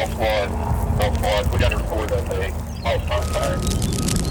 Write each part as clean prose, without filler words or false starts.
False one. We got to record that thing. False contact.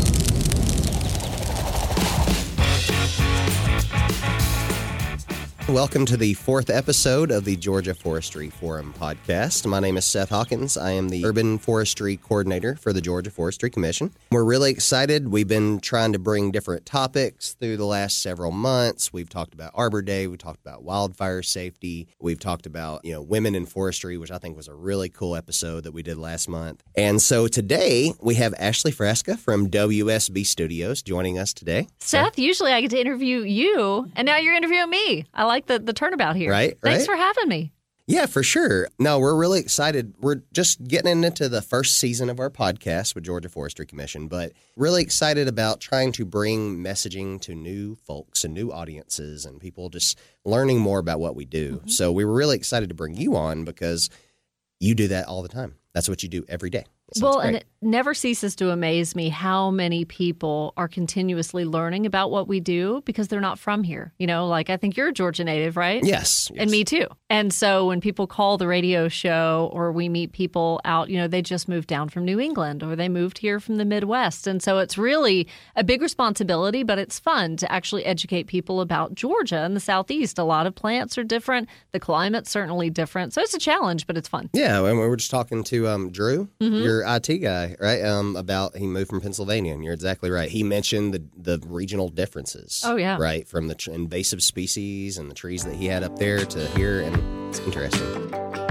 Welcome to the fourth episode of the Georgia Forestry Forum podcast. My name is Seth Hawkins. I am the Urban Forestry Coordinator for the Georgia Forestry Commission. We're really excited. We've been trying to bring different topics through the last several months. We've talked about Arbor Day. We talked about wildfire safety. We've talked about, women in forestry, which I think was a really cool episode that we did last month. And so today we have Ashley Frasca from WSB Studios joining us today. Seth, usually I get to interview you, and now you're interviewing me. I like the turnabout here. Right. Thanks for having me. Yeah, for sure. No, we're really excited. We're just getting into the first season of our podcast with Georgia Forestry Commission, but really excited about trying to bring messaging to new folks and new audiences and people just learning more about what we do. Mm-hmm. So we were really excited to bring you on because you do that all the time. That's what you do every day. So well, and it never ceases to amaze me how many people are continuously learning about what we do because they're not from here. I think you're a Georgia native, right? Yes. And me too. And so when people call the radio show or we meet people out, they just moved down from New England or they moved here from the Midwest. And so it's really a big responsibility, but it's fun to actually educate people about Georgia and the Southeast. A lot of plants are different. The climate's certainly different. So it's a challenge, but it's fun. Yeah. And we were just talking to Drew, your IT guy, right? About he moved from Pennsylvania, and you're exactly right. He mentioned the regional differences. Oh, yeah. Right, from the invasive species and the trees that he had up there to here, and it's interesting.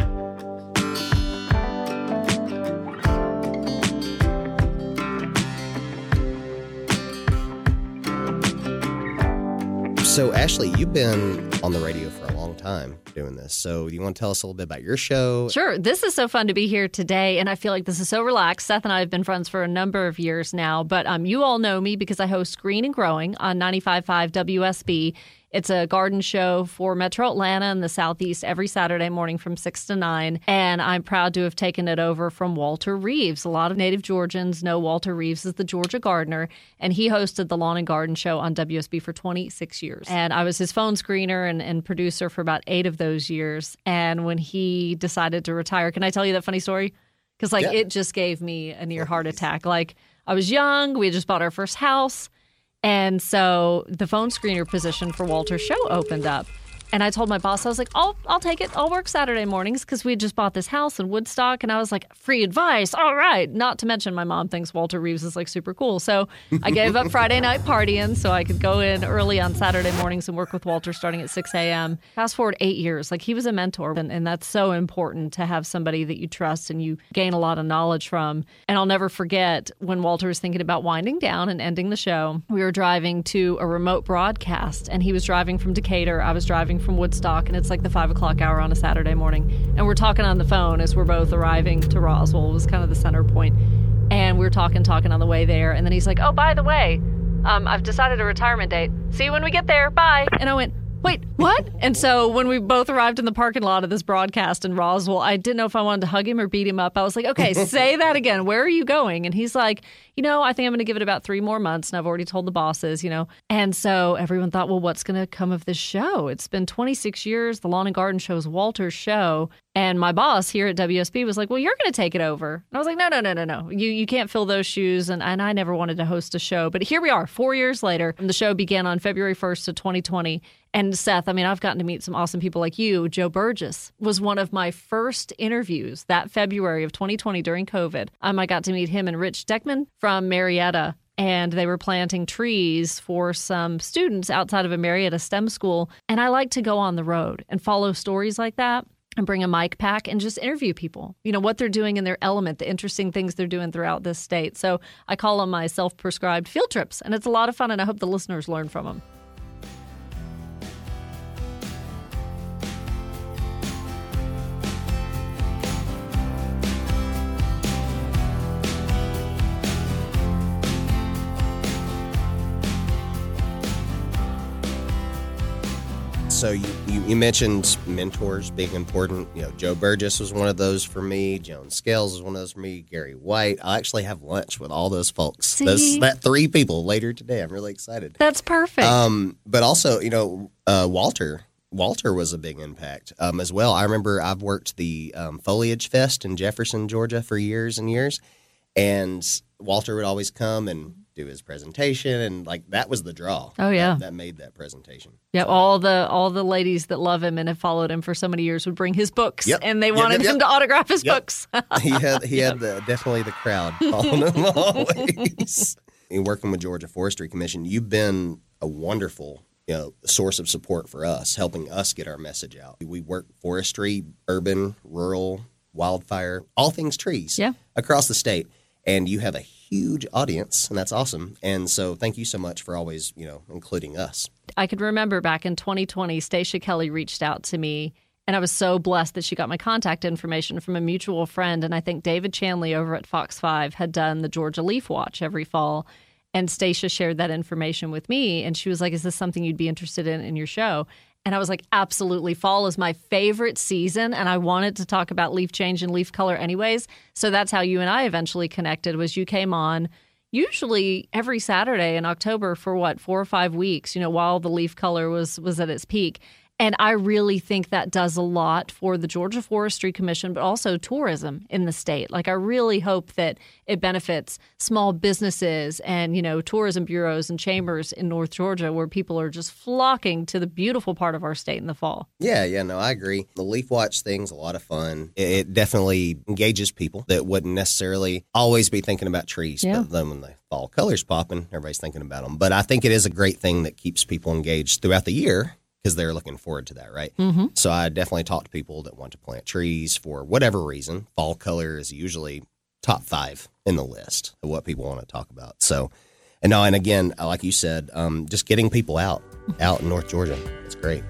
So, Ashley, you've been on the radio for a long time doing this. So you want to tell us a little bit about your show? Sure. This is so fun to be here today, and I feel like this is so relaxed. Seth and I have been friends for a number of years now, but you all know me because I host Green and Growing on 95.5 WSB. It's a garden show for Metro Atlanta and the Southeast every Saturday morning from 6 to 9. And I'm proud to have taken it over from Walter Reeves. A lot of native Georgians know Walter Reeves as the Georgia gardener, and he hosted the Lawn and Garden Show on WSB for 26 years. And I was his phone screener and producer for about 8 of those years. And when he decided to retire, can I tell you that funny story? Because It just gave me a near heart attack. I was young. We had just bought our first house. And so the phone screener position for Walter's show opened up. And I told my boss, I was like, I'll take it. I'll work Saturday mornings because we had just bought this house in Woodstock. And I was like, free advice. All right. Not to mention my mom thinks Walter Reeves is super cool. So I gave up Friday night partying so I could go in early on Saturday mornings and work with Walter starting at 6 a.m. Fast forward 8 years. He was a mentor. And that's so important to have somebody that you trust and you gain a lot of knowledge from. And I'll never forget when Walter was thinking about winding down and ending the show. We were driving to a remote broadcast and he was driving from Decatur. I was driving from Woodstock, and it's the 5 o'clock hour on a Saturday morning. And we're talking on the phone as we're both arriving to Roswell. It was kind of the center point. And we're talking on the way there. And then he's like, oh, by the way, I've decided a retirement date. See you when we get there. Bye. And I went, wait, what? And so when we both arrived in the parking lot of this broadcast in Roswell, I didn't know if I wanted to hug him or beat him up. I was like, okay, say that again. Where are you going? And he's like, I think I'm going to give it about 3 more months. And I've already told the bosses, And so everyone thought, well, what's going to come of this show? It's been 26 years. The Lawn and Garden Show is Walter's show. And my boss here at WSB was like, well, you're going to take it over. And I was like, no. You can't fill those shoes. And I never wanted to host a show. But here we are 4 years later. And the show began on February 1st of 2020. And Seth, I've gotten to meet some awesome people like you. Joe Burgess was one of my first interviews that February of 2020 during COVID. I got to meet him and Rich Deckman from Marietta. And they were planting trees for some students outside of a Marietta STEM school. And I like to go on the road and follow stories like that and bring a mic pack and just interview people, what they're doing in their element, the interesting things they're doing throughout this state. So I call them my self-prescribed field trips. And it's a lot of fun, and I hope the listeners learn from them. So you mentioned mentors being important. Joe Burgess was one of those for me. Joan Scales was one of those for me. Gary White. I'll actually have lunch with all those folks. That 3 people later today. I'm really excited. That's perfect. But also, Walter Walter was a big impact as well. I remember I've worked the Foliage Fest in Jefferson, Georgia for years and years, and Walter would always come and do his presentation, and like that was the draw. Oh yeah, that made that presentation. Yeah, so, all the ladies that love him and have followed him for so many years would bring his books, and they wanted him to autograph his books. he had definitely the crowd following him always. In working with Georgia Forestry Commission, you've been a wonderful source of support for us, helping us get our message out. We work forestry, urban, rural, wildfire, all things trees across the state. And you have a huge audience, and that's awesome. And so thank you so much for always, including us. I could remember back in 2020, Stacia Kelly reached out to me, and I was so blessed that she got my contact information from a mutual friend. And I think David Chanley over at Fox 5 had done the Georgia Leaf Watch every fall. And Stacia shared that information with me, and she was like, is this something you'd be interested in your show? And I was like, absolutely. Fall is my favorite season, and I wanted to talk about leaf change and leaf color anyways. So that's how you and I eventually connected, was you came on usually every Saturday in October for 4 or 5 weeks, while the leaf color was at its peak. And I really think that does a lot for the Georgia Forestry Commission, but also tourism in the state. Like, I really hope that it benefits small businesses and, tourism bureaus and chambers in North Georgia, where people are just flocking to the beautiful part of our state in the fall. Yeah, no, I agree. The Leaf Watch thing's a lot of fun. It definitely engages people that wouldn't necessarily always be thinking about trees. Yeah. But then when the fall color's popping, everybody's thinking about them. But I think it is a great thing that keeps people engaged throughout the year, because they're looking forward to that, right? Mm-hmm. So I definitely talk to people that want to plant trees for whatever reason. Fall color is usually top 5 in the list of what people want to talk about. So, and again, like you said, just getting people out in North Georgia. It's great.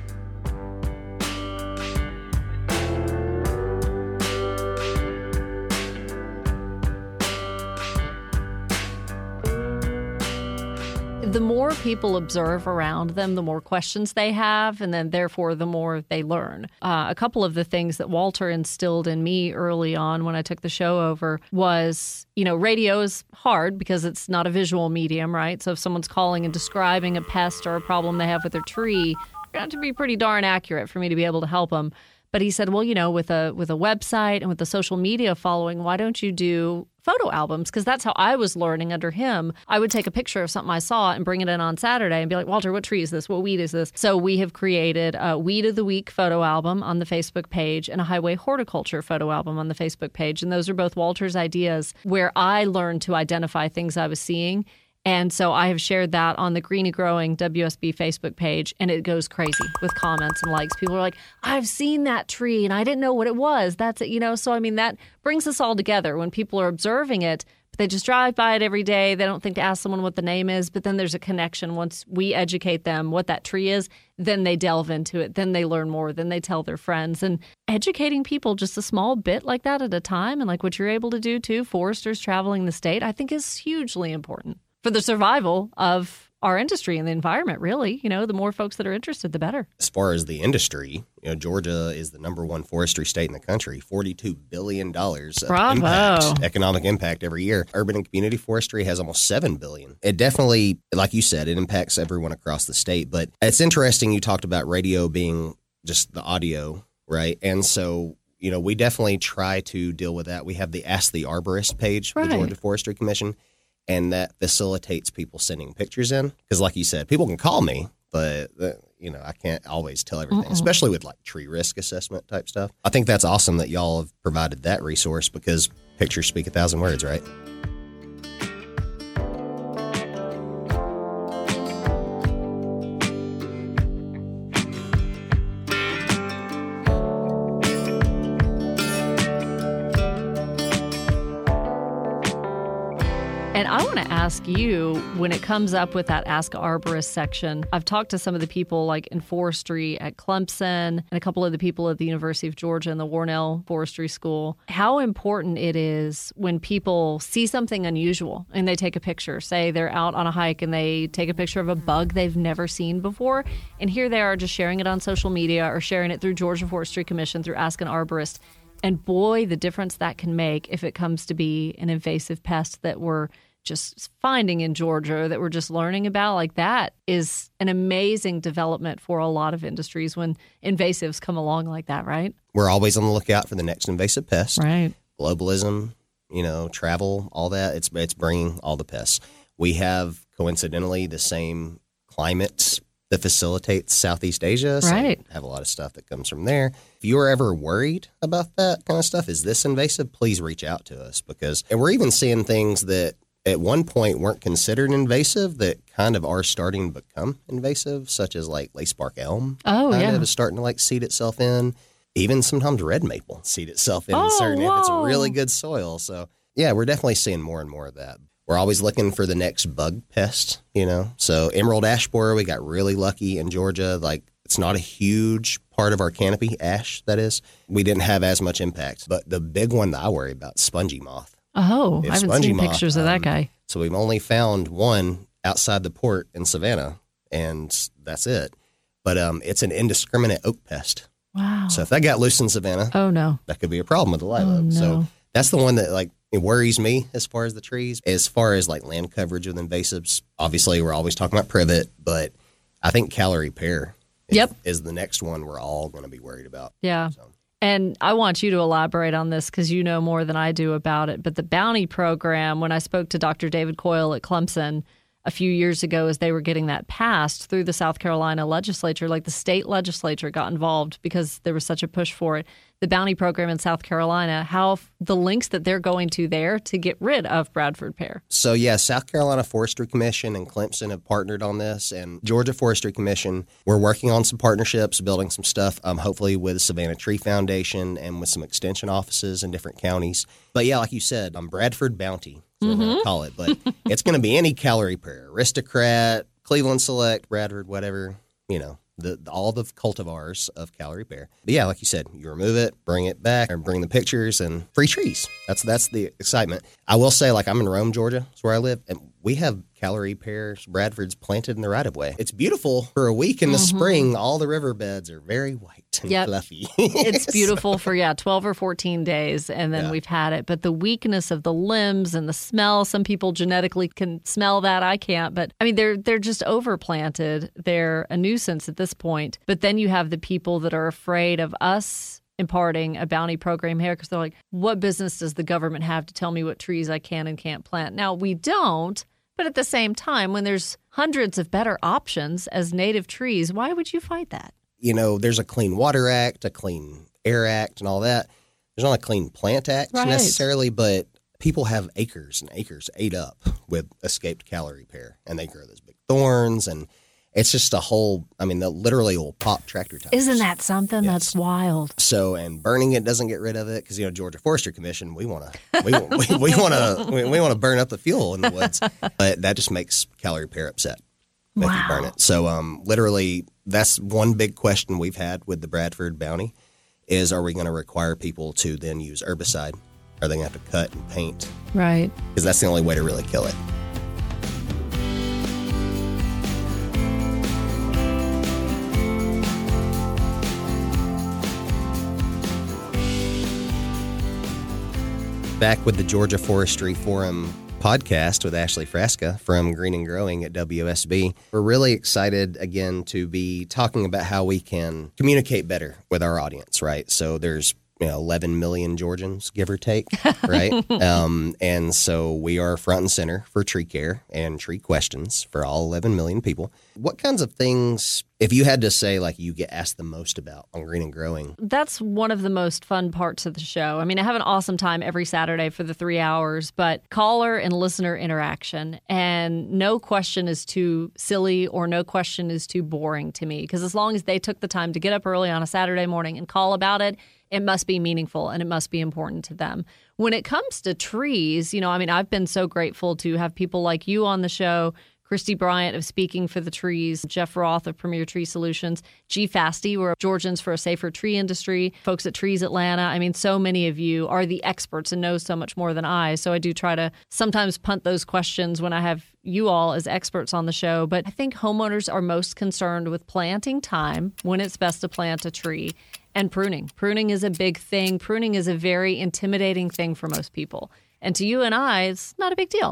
The more people observe around them, the more questions they have, and then therefore the more they learn. A couple of the things that Walter instilled in me early on when I took the show over was, radio is hard because it's not a visual medium, right? So if someone's calling and describing a pest or a problem they have with their tree, you're going to have to be pretty darn accurate for me to be able to help them. But he said, well, with a website and with the social media following, why don't you do photo albums? Because that's how I was learning under him. I would take a picture of something I saw and bring it in on Saturday and be like, Walter, what tree is this? What weed is this? So we have created a Weed of the Week photo album on the Facebook page and a Highway Horticulture photo album on the Facebook page. And those are both Walter's ideas, where I learned to identify things I was seeing. And so I have shared that on the Green and Growing WSB Facebook page, and it goes crazy with comments and likes. People are like, I've seen that tree, and I didn't know what it was. That's it, So, that brings us all together when people are observing it, but they just drive by it every day. They don't think to ask someone what the name is, but then there's a connection. Once we educate them what that tree is, then they delve into it. Then they learn more. Then they tell their friends. And educating people just a small bit like that at a time, and like what you're able to do, too, foresters traveling the state, I think is hugely important for the survival of our industry and the environment, really. The more folks that are interested, the better. As far as the industry, Georgia is the number 1 forestry state in the country, $42 billion of economic impact every year. Urban and community forestry has almost $7 billion. It definitely, like you said, it impacts everyone across the state. But it's interesting you talked about radio being just the audio, right? And so, we definitely try to deal with that. We have the Ask the Arborist page for the Georgia Forestry Commission. And that facilitates people sending pictures in. Because like you said, people can call me, but, I can't always tell everything, especially with like tree risk assessment type stuff. I think that's awesome that y'all have provided that resource, because pictures speak 1,000 words, right? And I want to ask you, when it comes up with that Ask Arborist section, I've talked to some of the people like in forestry at Clemson and a couple of the people at the University of Georgia and the Warnell Forestry School, how important it is when people see something unusual and they take a picture. Say they're out on a hike and they take a picture of a bug they've never seen before. And here they are just sharing it on social media or sharing it through Georgia Forestry Commission, through Ask an Arborist. And boy, the difference that can make if it comes to be an invasive pest that we're just finding in Georgia that we're just learning about, like that is an amazing development for a lot of industries when invasives come along like that, right? We're always on the lookout for the next invasive pest. Right. Globalism, travel, all that. It's bringing all the pests. We have, coincidentally, the same climate that facilitates Southeast Asia. So right. we have a lot of stuff that comes from there. If you are ever worried about that kind of stuff, is this invasive? Please reach out to us and we're even seeing things that at one point weren't considered invasive that kind of are starting to become invasive, such as like lacebark elm. Oh, kind yeah. of is starting to like seed itself in. Even sometimes red maple seed itself in Oh, certain if it's whoa. really good soil. So yeah, we're definitely seeing more and more of that. We're always looking for the next bug pest, So emerald ash borer, we got really lucky in Georgia. Like it's not a huge part of our canopy, ash, that is. We didn't have as much impact. But the big one that I worry about, spongy moth. Oh, If I haven't spongy seen moth, pictures of that guy. So we've only found one outside the port in Savannah, and that's it. But it's an indiscriminate oak pest. Wow. So if that got loose in Savannah, Oh, no. that could be a problem with the live oak. no. So that's the one that it worries me as far as the trees. As far as land coverage with invasives, obviously we're always talking about privet, but I think Callery pear is the next one we're all going to be worried about. Yeah. So. And I want you to elaborate on this because you know more than I do about it. But the bounty program, when I spoke to Dr. David Coyle at Clemson a few years ago as they were getting that passed through the South Carolina legislature, like the state legislature got involved because there was such a push for it. The bounty program in South Carolina, how the links that they're going to there to get rid of Bradford pear. So, yeah, South Carolina Forestry Commission and Clemson have partnered on this, and Georgia Forestry Commission, we're working on some partnerships, building some stuff, hopefully with Savannah Tree Foundation and with some extension offices in different counties. But, yeah, like you said, Bradford Bounty is what we're going to call it, but it's going to be any Callery pear, Aristocrat, Cleveland Select, Bradford, whatever, all the cultivars of Callery pear. But yeah, like you said, you remove it, bring it back, and bring the pictures and free trees. That's the excitement. I will say, I'm in Rome, Georgia, that's where I live, and we have Callery pears, Bradfords planted in the right of way. It's beautiful for a week in the spring. All the riverbeds are very white and fluffy. It's beautiful for 12 or 14 days, and then we've had it. But the weakness of the limbs and the smell, some people genetically can smell that. I can't. But I mean, they're just overplanted. They're a nuisance at this point. But then you have the people that are afraid of us imparting a bounty program here because they're like, what business does the government have to tell me what trees I can and can't plant? Now, we don't. But at the same time, when there's hundreds of better options as native trees, why would you fight that? There's a Clean Water Act, a Clean Air Act, and all that. There's not a Clean Plant Act necessarily, but people have acres and acres ate up with escaped Callery pear, and they grow those big thorns, and it's just a whole, they literally will pop tractor tires. Isn't that something? Yes. That's wild. So, and burning it doesn't get rid of it because, Georgia Forestry Commission, we want to burn up the fuel in the woods, but that just makes Callery pear upset if you burn it. So, literally, that's one big question we've had with the Bradford bounty is, are we going to require people to then use herbicide? Are they going to have to cut and paint? Right. Because that's the only way to really kill it. Back with the Georgia Forestry Forum podcast with Ashley Frasca from Green and Growing at WSB. We're really excited again to be talking about how we can communicate better with our audience, right? So there's 11 million Georgians, give or take, right? And so we are front and center for tree care and tree questions for all 11 million people. What kinds of things, if you had to say, you get asked the most about on Green and Growing? That's one of the most fun parts of the show. I mean, I have an awesome time every Saturday for the 3 hours, but caller and listener interaction, and no question is too silly or no question is too boring to me, because as long as they took the time to get up early on a Saturday morning and call about it, it must be meaningful and it must be important to them. When it comes to trees, I've been so grateful to have people like you on the show, Christy Bryant of Speaking for the Trees, Jeff Roth of Premier Tree Solutions, G. Fasty, we're Georgians for a Safer Tree Industry, folks at Trees Atlanta. So many of you are the experts and know so much more than I. So I do try to sometimes punt those questions when I have you all as experts on the show. But I think homeowners are most concerned with planting time, when it's best to plant a tree, and pruning. Pruning is a big thing. Pruning is a very intimidating thing for most people. And to you and I, it's not a big deal.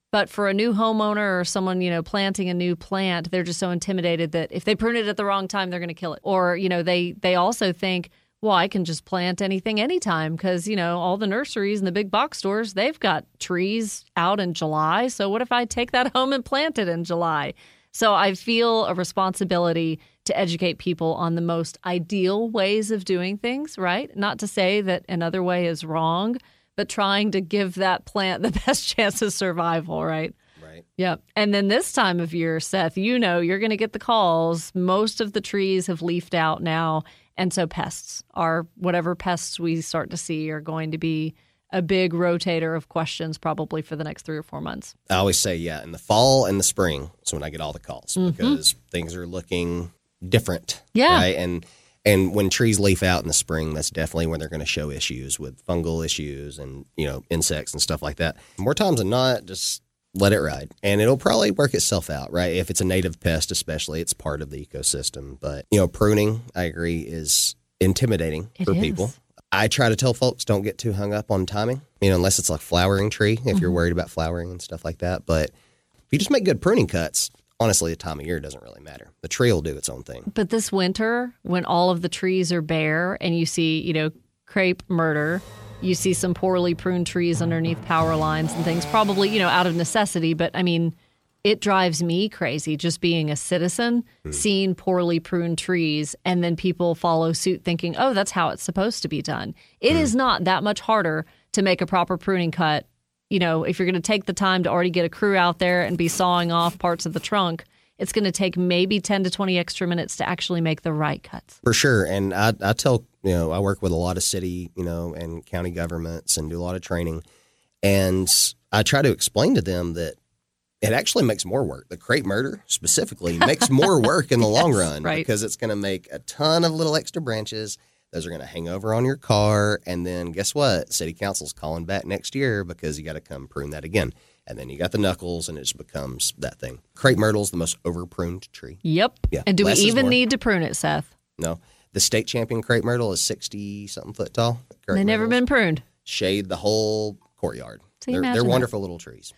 But for a new homeowner or someone, planting a new plant, they're just so intimidated that if they prune it at the wrong time, they're going to kill it. Or, they also think, well, I can just plant anything anytime because, all the nurseries and the big box stores, they've got trees out in July. So what if I take that home and plant it in July? So I feel a responsibility to educate people on the most ideal ways of doing things, right? Not to say that another way is wrong, but trying to give that plant the best chance of survival, right? Right. Yeah. And then this time of year, Seth, you're going to get the calls. Most of the trees have leafed out now. And so pests are whatever pests we start to see are going to be a big rotator of questions probably for the next 3 or 4 months. I always say, in the fall and the spring is when I get all the calls because things are looking different. Yeah. Right. And when trees leaf out in the spring, that's definitely when they're going to show issues with fungal issues and, insects and stuff like that. More times than not, just let it ride. And it'll probably work itself out, right? If it's a native pest, especially, it's part of the ecosystem. But, pruning, I agree, is intimidating for people. I try to tell folks don't get too hung up on timing, unless it's like flowering tree, if you're worried about flowering and stuff like that. But if you just make good pruning cuts, honestly, the time of year doesn't really matter. The tree will do its own thing. But this winter, when all of the trees are bare and you see, crepe murder, you see some poorly pruned trees underneath power lines and things, probably, out of necessity. But I mean, it drives me crazy just being a citizen, seeing poorly pruned trees, and then people follow suit thinking, oh, that's how it's supposed to be done. It is not that much harder to make a proper pruning cut. If you're going to take the time to already get a crew out there and be sawing off parts of the trunk, it's going to take maybe 10 to 20 extra minutes to actually make the right cuts. For sure. And I tell, I work with a lot of city, and county governments and do a lot of training. And I try to explain to them that it actually makes more work. The crepe murder specifically makes more work in the long run because it's going to make a ton of little extra branches. Those are going to hang over on your car. And then guess what? City council's calling back next year because you got to come prune that again. And then you got the knuckles and it just becomes that thing. Crepe myrtle is the most over pruned tree. Yep. Yeah. And do we even need to prune it, Seth? No. The state champion crepe myrtle is 60-something foot tall. They've never been pruned. Shade the whole courtyard. So they're wonderful little trees.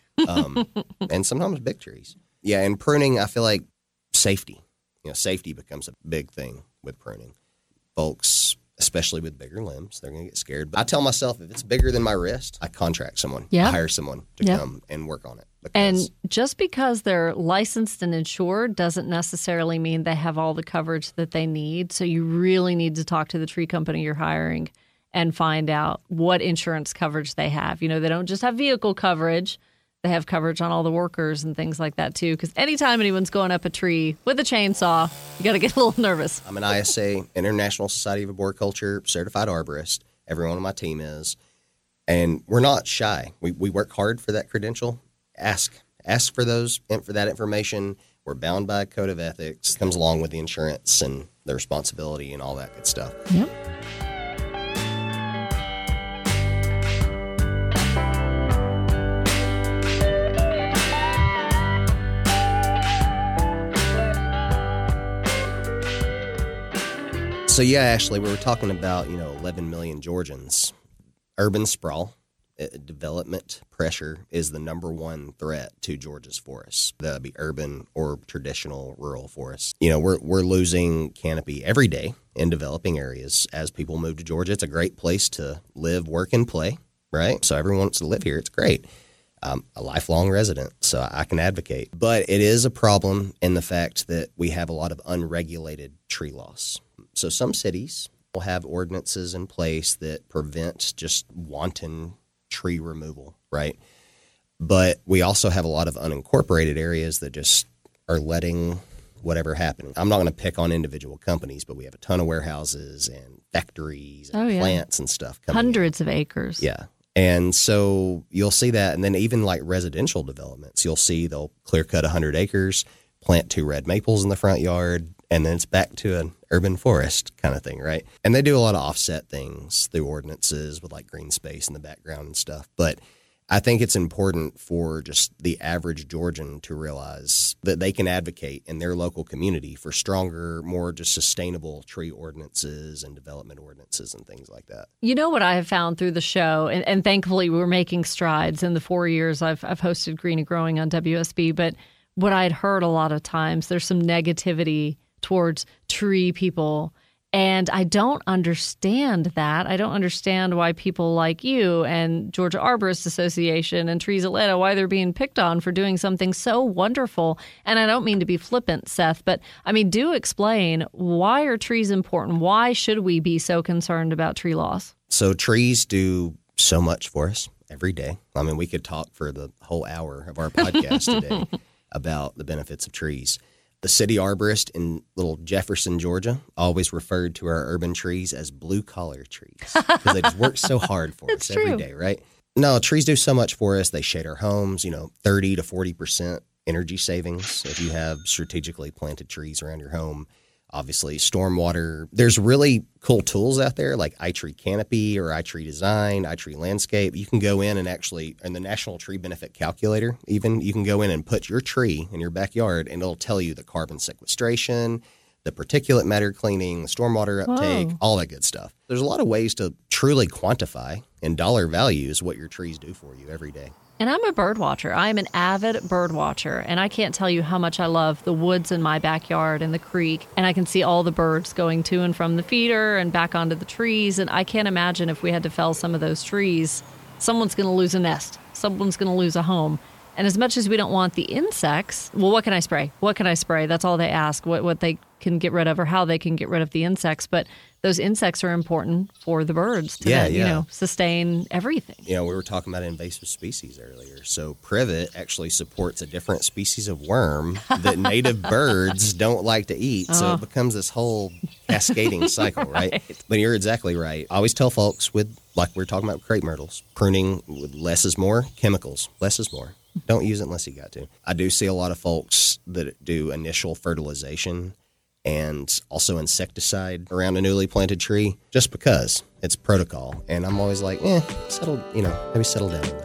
And sometimes big trees. Yeah, and pruning, I feel like safety. Safety becomes a big thing with pruning. Folks, especially with bigger limbs, they're going to get scared. But I tell myself, if it's bigger than my wrist, I contract someone. I hire someone to come and work on it. And just because they're licensed and insured doesn't necessarily mean they have all the coverage that they need. So you really need to talk to the tree company you're hiring and find out what insurance coverage they have. They don't just have vehicle coverage. They have coverage on all the workers and things like that, too. Because anytime anyone's going up a tree with a chainsaw, you got to get a little nervous. I'm an ISA, International Society of Arboriculture, certified arborist. Everyone on my team is. And we're not shy. We work hard for that credential. Ask for that information. We're bound by a code of ethics. It comes along with the insurance and the responsibility and all that good stuff. Yep. So, Ashley, we were talking about, 11 million Georgians. Urban sprawl, development pressure is the number one threat to Georgia's forests. That'd be urban or traditional rural forests. We're losing canopy every day in developing areas as people move to Georgia. It's a great place to live, work, and play, right? So everyone wants to live here. It's great. I'm a lifelong resident, so I can advocate. But it is a problem in the fact that we have a lot of unregulated tree loss. So some cities will have ordinances in place that prevent just wanton tree removal, right? But we also have a lot of unincorporated areas that just are letting whatever happen. I'm not going to pick on individual companies, but we have a ton of warehouses and factories and plants and stuff coming Hundreds of acres. Yeah. And so you'll see that. And then even like residential developments, you'll see they'll clear cut 100 acres, plant 2 red maples in the front yard, and then it's back to an urban forest kind of thing, right? And they do a lot of offset things through ordinances with like green space in the background and stuff. But I think it's important for just the average Georgian to realize that they can advocate in their local community for stronger, more just sustainable tree ordinances and development ordinances and things like that. You know what I have found through the show, and thankfully we're making strides in the 4 years I've hosted Green and Growing on WSB, but what I'd heard a lot of times, there's some negativity towards tree people. And I don't understand that. I don't understand why people like you and Georgia Arborist Association and Trees Atlanta, why they're being picked on for doing something so wonderful. And I don't mean to be flippant, Seth, but I mean, do explain, why are trees important? Why should we be so concerned about tree loss? So trees do so much for us every day. I mean, we could talk for the whole hour of our podcast today about the benefits of trees. The city arborist in little Jefferson, Georgia, always referred to our urban trees as blue-collar trees because they just work so hard for us every day, right? No, trees do so much for us. They shade our homes, 30 to 40% energy savings if you have strategically planted trees around your home. Obviously, stormwater. There's really cool tools out there like iTree Canopy or iTree Design, iTree Landscape. You can go in and actually, in the National Tree Benefit Calculator, even, you can go in and put your tree in your backyard and it'll tell you the carbon sequestration, the particulate matter cleaning, the stormwater uptake, all that good stuff. There's a lot of ways to truly quantify in dollar values what your trees do for you every day. And I'm a bird watcher. I'm an avid bird watcher, and I can't tell you how much I love the woods in my backyard and the creek, and I can see all the birds going to and from the feeder and back onto the trees, and I can't imagine if we had to fell some of those trees, someone's going to lose a nest, someone's going to lose a home. And as much as we don't want the insects, well, what can I spray? What can I spray? That's all they ask, what they can get rid of or how they can get rid of the insects. But those insects are important for the birds to then, sustain everything. We were talking about invasive species earlier. So privet actually supports a different species of worm that native birds don't like to eat. So it becomes this whole cascading cycle, right? But you're exactly right. I always tell folks like we were talking about crepe myrtles, pruning with less is more, chemicals, less is more. Don't use it unless you got to. I do see a lot of folks that do initial fertilization and also insecticide around a newly planted tree just because it's protocol. And I'm always like, maybe settle down a little bit.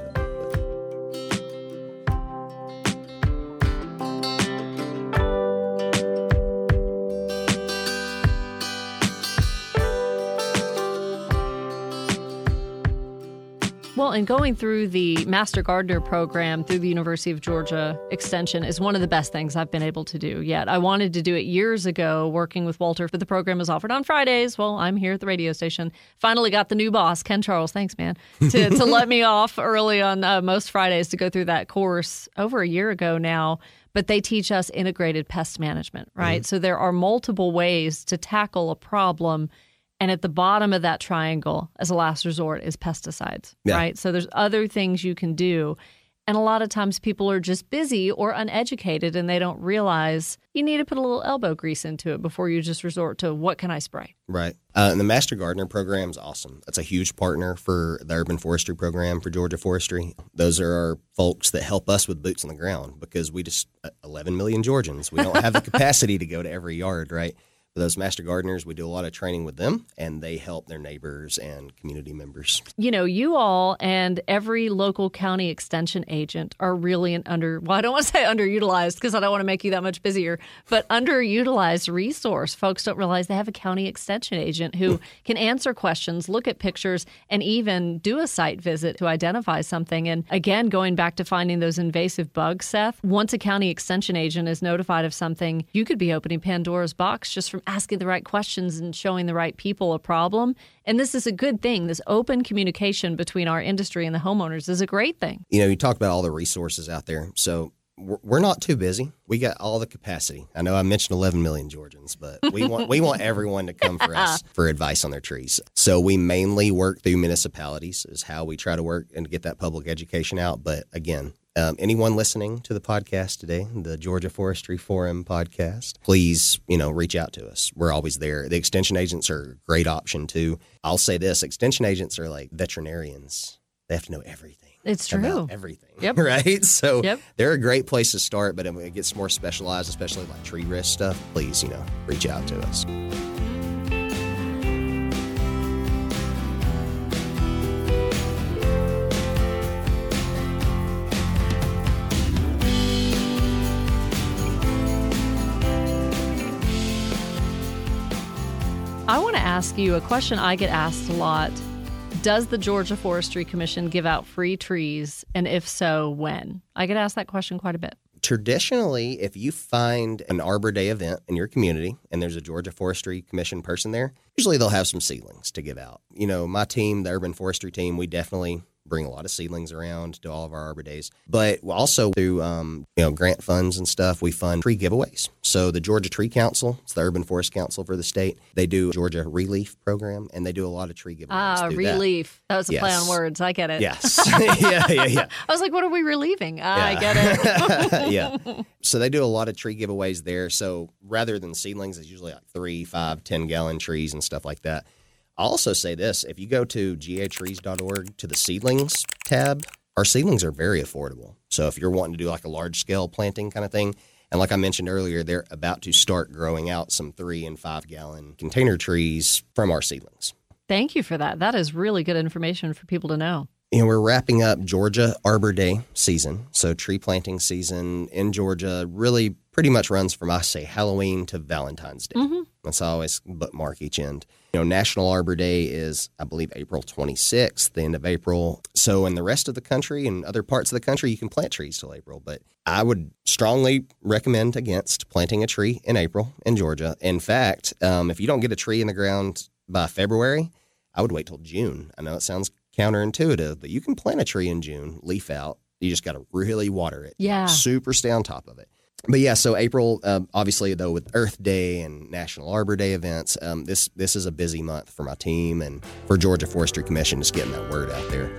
Well, and going through the Master Gardener program through the University of Georgia Extension is one of the best things I've been able to do yet. I wanted to do it years ago working with Walter, but the program is offered on Fridays. Well, I'm here at the radio station. Finally got the new boss, Ken Charles, thanks, man, to let me off early on most Fridays to go through that course over a year ago now. But they teach us integrated pest management, right? So there are multiple ways to tackle a problem. And at the bottom of that triangle, as a last resort, is pesticides, right? So there's other things you can do. And a lot of times people are just busy or uneducated and they don't realize you need to put a little elbow grease into it before you just resort to what can I spray? Right. And the Master Gardener program is awesome. That's a huge partner for the Urban Forestry program for Georgia Forestry. Those are our folks that help us with boots on the ground because we just, 11 million Georgians, we don't have the capacity to go to every yard, right? Those Master Gardeners, we do a lot of training with them, and they help their neighbors and community members. You all and every local county extension agent are really I don't want to say underutilized because I don't want to make you that much busier, but underutilized resource. Folks don't realize they have a county extension agent who can answer questions, look at pictures, and even do a site visit to identify something. And again, going back to finding those invasive bugs, Seth, once a county extension agent is notified of something, you could be opening Pandora's box just from asking the right questions and showing the right people a problem. And this is a good thing. This open communication between our industry and the homeowners is a great thing. You talk about all the resources out there. So we're not too busy. We got all the capacity. I know I mentioned 11 million Georgians, but we want everyone to come for us for advice on their trees. So we mainly work through municipalities is how we try to work and get that public education out. But again, anyone listening to the podcast today, the Georgia Forestry Forum podcast, please, reach out to us. We're always there. The extension agents are a great option too. I'll say this, extension agents are like veterinarians. They have to know everything. It's true. About everything. Yep. Right? So they're a great place to start, but when it gets more specialized, especially like tree risk stuff, please, reach out to us. ask you a question I get asked a lot. Does the Georgia Forestry Commission give out free trees? And if so, when? I get asked that question quite a bit. Traditionally, if you find an Arbor Day event in your community and there's a Georgia Forestry Commission person there, usually they'll have some seedlings to give out. You know, my team, the Urban Forestry team, we definitely bring a lot of seedlings around to all of our Arbor Days. But also through, grant funds and stuff, we fund tree giveaways. So the Georgia Tree Council, it's the Urban Forest Council for the state, they do Georgia Relief program, and they do a lot was relief. That was a play Yes. on words. I get it. Yes. yeah. I was like, what are we relieving? I get it. Yeah. So they do a lot of tree giveaways there. So rather than seedlings, it's usually like 3, 5, 10-gallon trees and stuff like that. I'll also say this. If you go to gatrees.org to the seedlings tab, our seedlings are very affordable. So if you're wanting to do like a large-scale planting kind of thing, and like I mentioned earlier, they're about to start growing out some 3 and 5-gallon container trees from our seedlings. Thank you for that. That is really good information for people to know. You know, we're wrapping up Georgia Arbor Day season. So tree planting season in Georgia really pretty much runs from, I say, Halloween to Valentine's Day. Mm-hmm. That's how I always bookmark each end. You know, National Arbor Day is, I believe, April 26th, the end of April. So in the rest of the country and other parts of the country, you can plant trees till April. But I would strongly recommend against planting a tree in April in Georgia. In fact, if you don't get a tree in the ground by February, I would wait till June. I know it sounds counterintuitive, but you can plant a tree in June, leaf out. You just got to really water it. Yeah. Super stay on top of it. But yeah, so April, obviously, though, with Earth Day and National Arbor Day events, this is a busy month for my team and for Georgia Forestry Commission, just getting that word out there.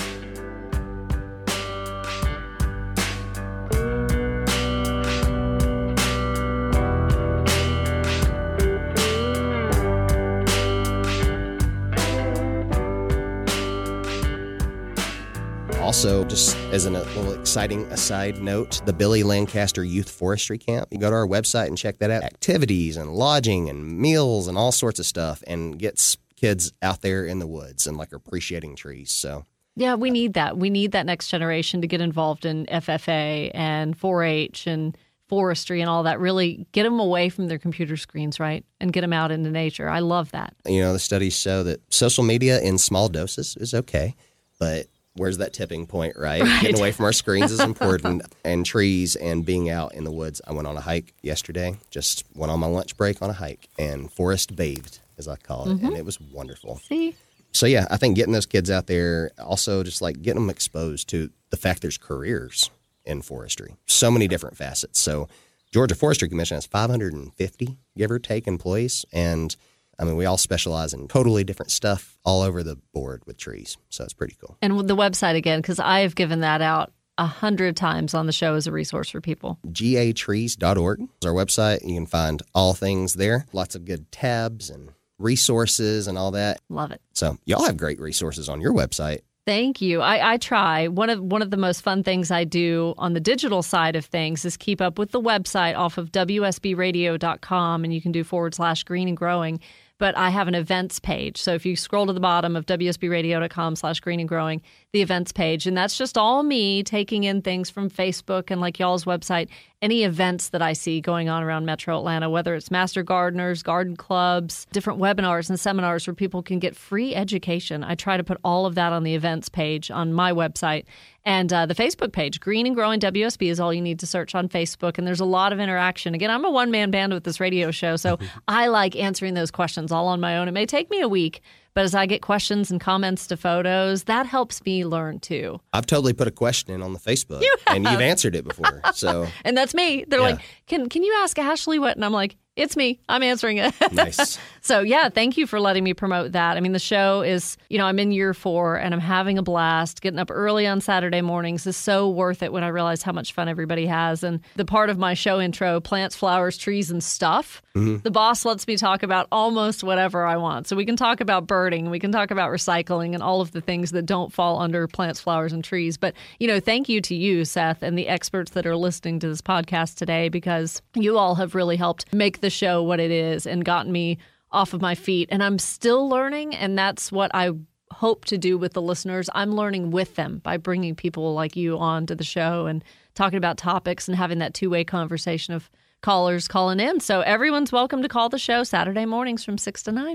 Also, just as a little exciting aside note, the Billy Lancaster Youth Forestry Camp. You go to our website and check that out. Activities and lodging and meals and all sorts of stuff, and gets kids out there in the woods and like appreciating trees. So yeah, we need that. We need that next generation to get involved in FFA and 4-H and forestry and all that. Really get them away from their computer screens, right? And get them out into nature. I love that. You know, the studies show that social media in small doses is okay, but where's that tipping point, right? Getting away from our screens is important, and trees and being out in the woods. I went on a hike yesterday, just went on my lunch break on a hike, and forest bathed, as I call it, and it was wonderful. See? So, yeah, I think getting those kids out there, also just like getting them exposed to the fact there's careers in forestry. So many different facets. So Georgia Forestry Commission has 550, give or take, employees, and I mean, we all specialize in totally different stuff all over the board with trees. So it's pretty cool. And the website again, because I have given that out 100 times on the show as a resource for people. gatrees.org is our website. You can find all things there. Lots of good tabs and resources and all that. Love it. So y'all have great resources on your website. Thank you. I try. One of the most fun things I do on the digital side of things is keep up with the website off of WSBradio.com, and you can do /green and growing. But I have an events page. So if you scroll to the bottom of WSBradio.com/green and growing, the events page, and that's just all me taking in things from Facebook and like y'all's website, any events that I see going on around Metro Atlanta, whether it's master gardeners, garden clubs, different webinars and seminars where people can get free education. I try to put all of that on the events page on my website. And the Facebook page, Green and Growing WSB, is all you need to search on Facebook. And there's a lot of interaction. Again, I'm a one-man band with this radio show, so I like answering those questions all on my own. It may take me a week, but as I get questions and comments to photos, that helps me learn too. I've totally put a question in on the Facebook, and you've answered it before. So, and that's me. They're like, can you ask Ashley what? And I'm like, it's me. I'm answering it. Nice. So, yeah, thank you for letting me promote that. I mean, the show is, I'm in year 4 and I'm having a blast. Getting up early on Saturday mornings is so worth it when I realize how much fun everybody has. And the part of my show intro, plants, flowers, trees, and stuff, the boss lets me talk about almost whatever I want. So we can talk about birding, we can talk about recycling and all of the things that don't fall under plants, flowers, and trees. But, thank you to you, Seth, and the experts that are listening to this podcast today, because you all have really helped make the show what it is and gotten me off of my feet. And I'm still learning, and that's what I hope to do with the listeners. I'm learning with them by bringing people like you on to the show and talking about topics and having that two-way conversation of callers calling in. So everyone's welcome to call the show Saturday mornings from 6 to 9.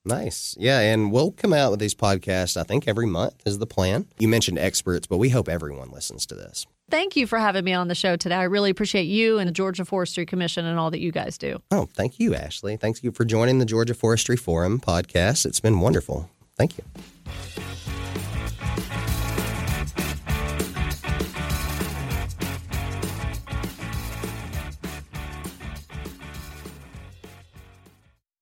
Nice. Yeah, and we'll come out with these podcasts, I think, every month is the plan. You mentioned experts, but we hope everyone listens to this. Thank you for having me on the show today. I really appreciate you and the Georgia Forestry Commission and all that you guys do. Oh, thank you, Ashley. Thank you for joining the Georgia Forestry Forum podcast. It's been wonderful. Thank you.